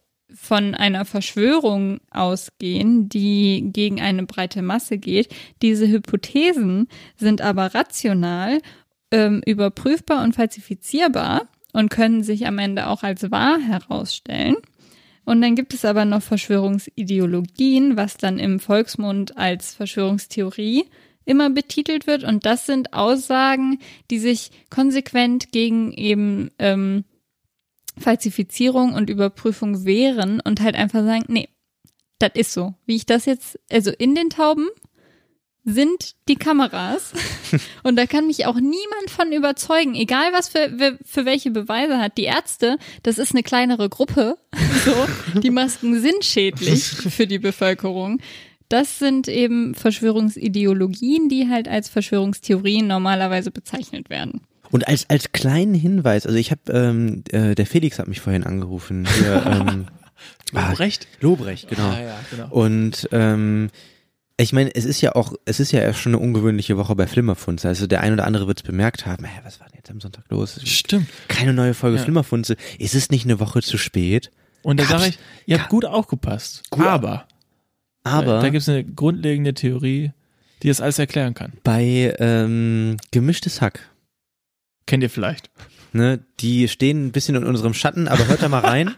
von einer Verschwörung ausgehen, die gegen eine breite Masse geht. Diese Hypothesen sind aber rational, ähm, überprüfbar und falsifizierbar und können sich am Ende auch als wahr herausstellen. Und dann gibt es aber noch Verschwörungsideologien, was dann im Volksmund als Verschwörungstheorie immer betitelt wird. Und das sind Aussagen, die sich konsequent gegen eben ähm, Falsifizierung und Überprüfung wehren und halt einfach sagen, nee, das ist so. Wie ich das jetzt, also in den Tauben sind die Kameras und da kann mich auch niemand von überzeugen, egal was für, für welche Beweise hat. Die Ärzte, das ist eine kleinere Gruppe, so, die Masken sind schädlich für die Bevölkerung. Das sind eben Verschwörungsideologien, die halt als Verschwörungstheorien normalerweise bezeichnet werden. Und als als kleinen Hinweis, also ich habe, ähm, äh, der Felix hat mich vorhin angerufen. Hier, ähm, Lobrecht? Ah, Lobrecht, genau. Ah, ja, genau. Und ähm, ich meine, es ist ja auch, es ist ja schon eine ungewöhnliche Woche bei Flimmerfunze. Also der ein oder andere wird es bemerkt haben. Hä, was war denn jetzt am Sonntag los? Stimmt. Keine neue Folge Ja. Flimmerfunze. Ist es nicht eine Woche zu spät? Und da Gab's- sage ich, ihr habt gut aufgepasst. Gut. Aber, Aber da gibt es eine grundlegende Theorie, die das alles erklären kann. bei ähm, Gemischtes Hack, Kennt ihr vielleicht. ne, die stehen ein bisschen in unserem Schatten, aber hört da mal rein.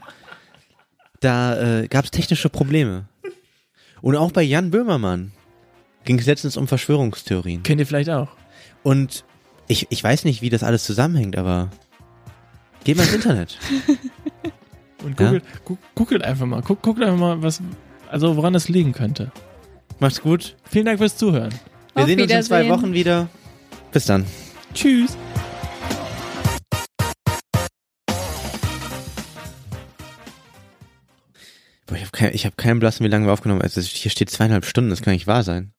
Da äh, gab es technische Probleme. Und auch bei Jan Böhmermann ging es letztens um Verschwörungstheorien. Kennt ihr vielleicht auch. Und ich, ich weiß nicht, wie das alles zusammenhängt, aber geht mal ins Internet. Und Ja? googelt, gu- googelt einfach mal. Guckt, guckt einfach mal, was, also woran das liegen könnte. Macht's gut. Vielen Dank fürs Zuhören. Wir Auf sehen uns in zwei Wiedersehen. Wochen wieder. Bis dann. Tschüss. Boah, ich habe kein, ich hab keinen Blassen, wie lange wir aufgenommen haben. Also hier steht zweieinhalb Stunden, das kann nicht wahr sein.